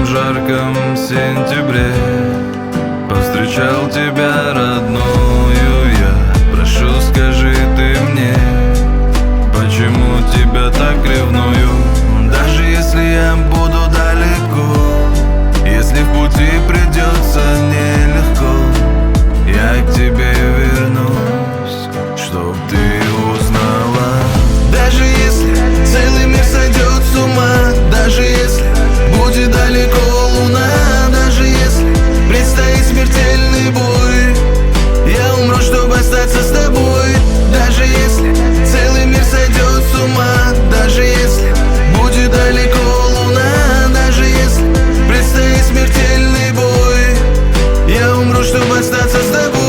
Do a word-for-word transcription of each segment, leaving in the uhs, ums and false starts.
жарком сентябре повстречал тебя, родную, я. Прошу, скажи ты мне, почему тебя так ревную? Даже если я буду далеко, если в пути придется нелегко, я к тебе вернусь, чтоб ты узнала. Даже если целый мир сойдет с ума, даже если будет далеко луна, даже если предстоит смертельный бой, я умру, чтобы остаться с тобой. Даже если целый мир сойдет с ума, даже если будет далеко луна, даже если предстоит смертельный бой, я умру, чтобы остаться с тобой.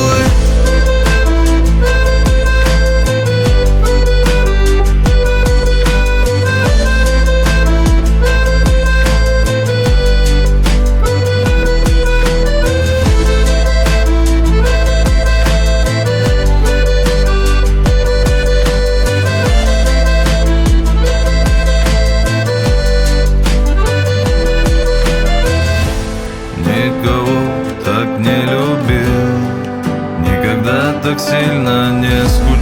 Никого так не любил, никогда так сильно не скучал.